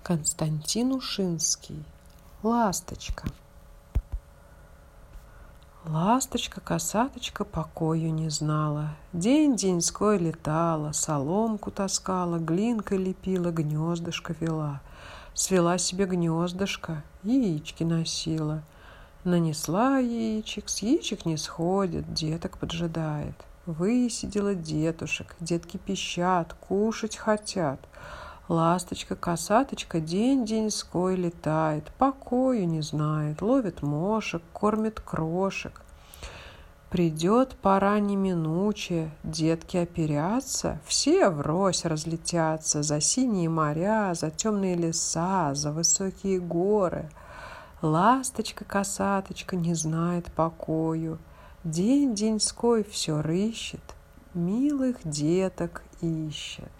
Константин Ушинский. Ласточка. Ласточка-косаточка покою не знала. День-деньской летала, соломку таскала, глинкой лепила, гнездышко вела. Свела себе гнездышко, яички носила. Нанесла яичек, с яичек не сходит, деток поджидает. Высидела детушек, детки пищат, кушать хотят. Ласточка-косаточка день-деньской летает, покою не знает, ловит мошек, кормит крошек. Придет пора неминучая, детки оперятся, все врозь разлетятся за синие моря, за темные леса, за высокие горы. Ласточка-косаточка не знает покою, день-деньской все рыщет, милых деток ищет.